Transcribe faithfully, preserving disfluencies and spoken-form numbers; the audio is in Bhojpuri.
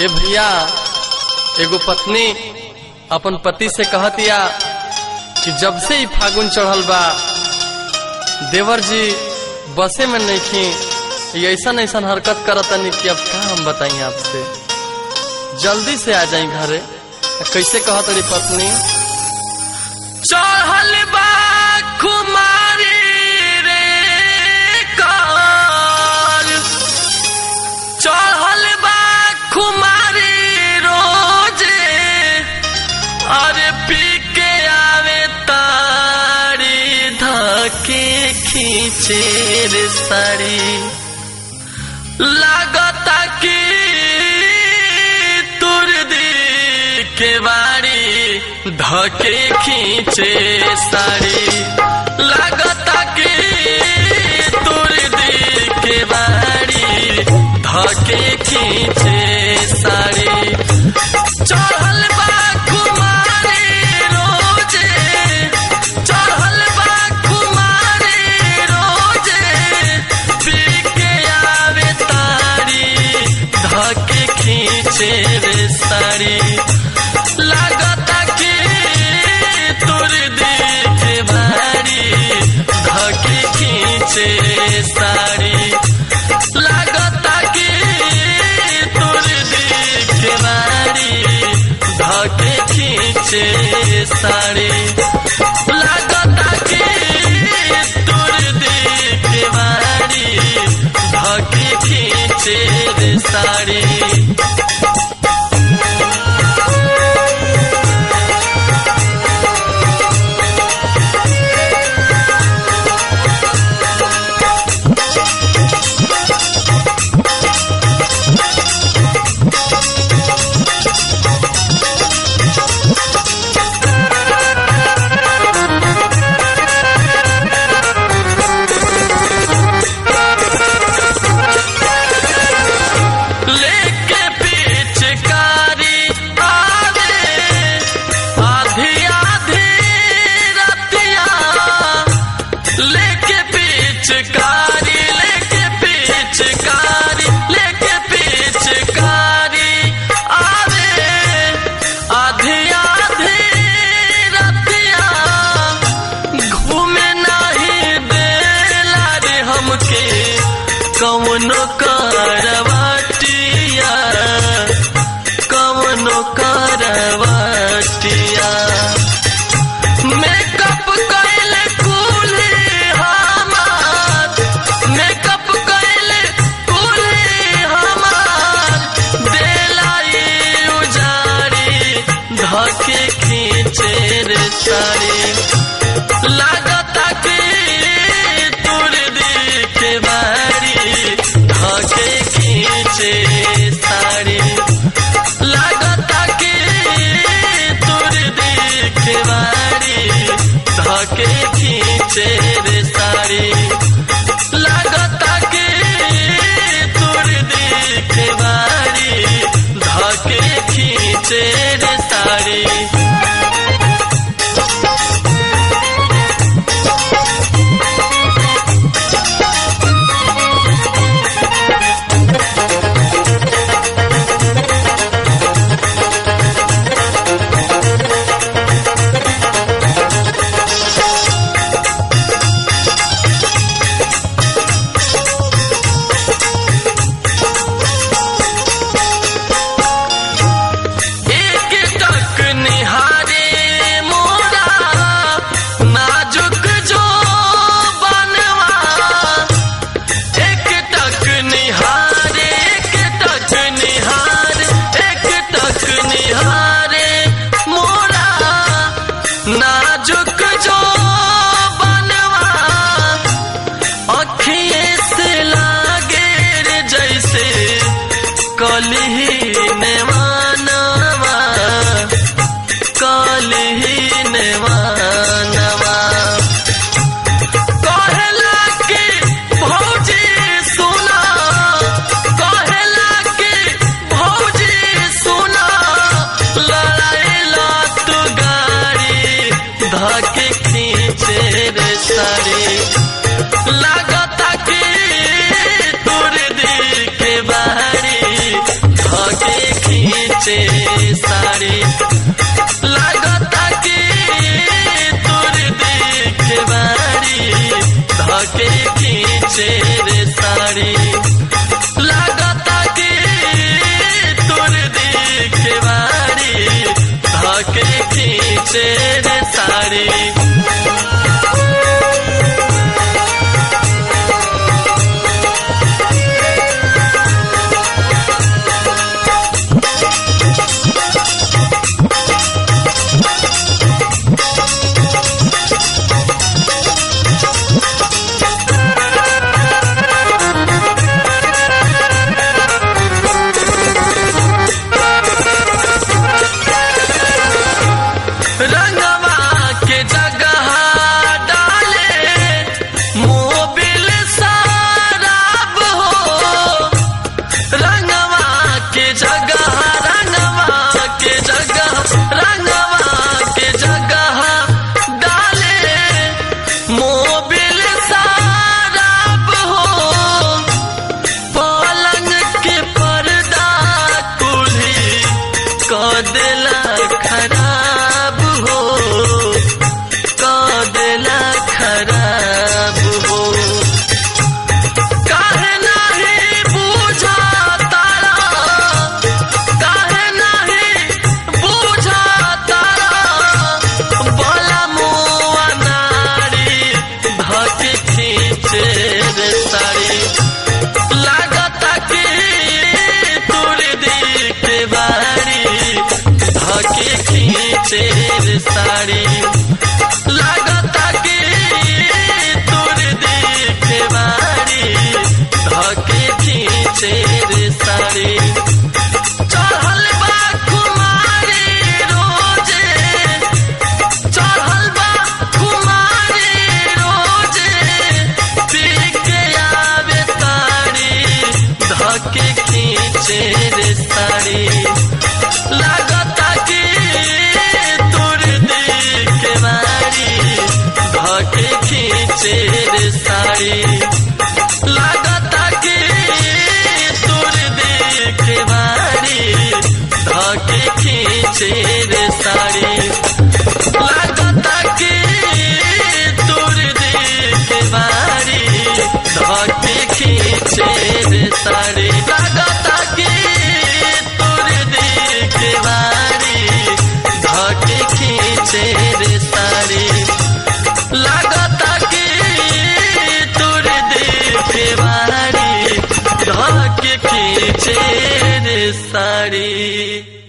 ए भैया एगो पत्नी अपन पति से कहतिया कि जब से ही फागुन चढ़ल बा देवर जी बसे में नहीं खी ऐसा ऐसा हरकत करतनी कि अब क्या हम बताई आपसे, जल्दी से आ जाई घरे। कैसे कहत रही पत्नी, चढ़ल बा कुमारी रे काल, चढ़ल बा कुमारी रोजे, अरे पी के आवे तारी धके खींचे रे साड़ी, लागता कि तुर दी के बाड़ी धके खींचे साड़ी, लागता कि तुर दी के बाड़ी धके खींचे साड़ी। चढ़ल बा कुमारी रोजे, चढ़ल बा कुमारी रोजे, पी के आवे तारी धके खींचे रे साड़ी, लागता कि तुर दी के बाड़ी धके खींचे साड़ी, लागता कि तुर दी के बाड़ी धके खींचे साड़ी, लागता कि तुर दी के बाड़ी धके खींचे रे साड़ी। कवनो करवटिया, कवनो करवटिया, मेकअप कैले कुली हमार, मेकअप कैले कुली हमार, देलाई उजारी धके खींचे रे साड़ी, लागता कि तुर दी के बाड़ी धके खींचे साड़ी, लागता कि तुर दी के बाड़ी धके खींचे रे साड़ी, लागता कि तुर दी के बाड़ी धके खींचे रे साड़ी। नाजुक जो बनवा अखिए से लागे रे जैसे कलही नेवानवा, कलही नेवानवा, कहला कि भौजी सुना, कहला कि भौजी सुना, लड़ाईला तू गाड़ी धके खींचे रे साड़ी, लागता कि तुर दी के बाड़ी खींचे रे साड़ी लागता के तोर देखे बारी धके खींचे रे साड़ी चढ़ल बा कुमारी रोजे चढ़ल बा कुमारी रोजे पी के आवे तारी धके खींचे रे साड़ी लागता के तोर देखे बारी धके खींचे रे साड़ी लागता के तोर देखे बारी धके खींचे रे साड़ी लागता के तोर देखे बारी धके खींचे रे साड़ी लागता के तोर देखे बारी धके खींचे रे साड़ी लागता के तोर देखे बारी धके खींचे रे साड़ी।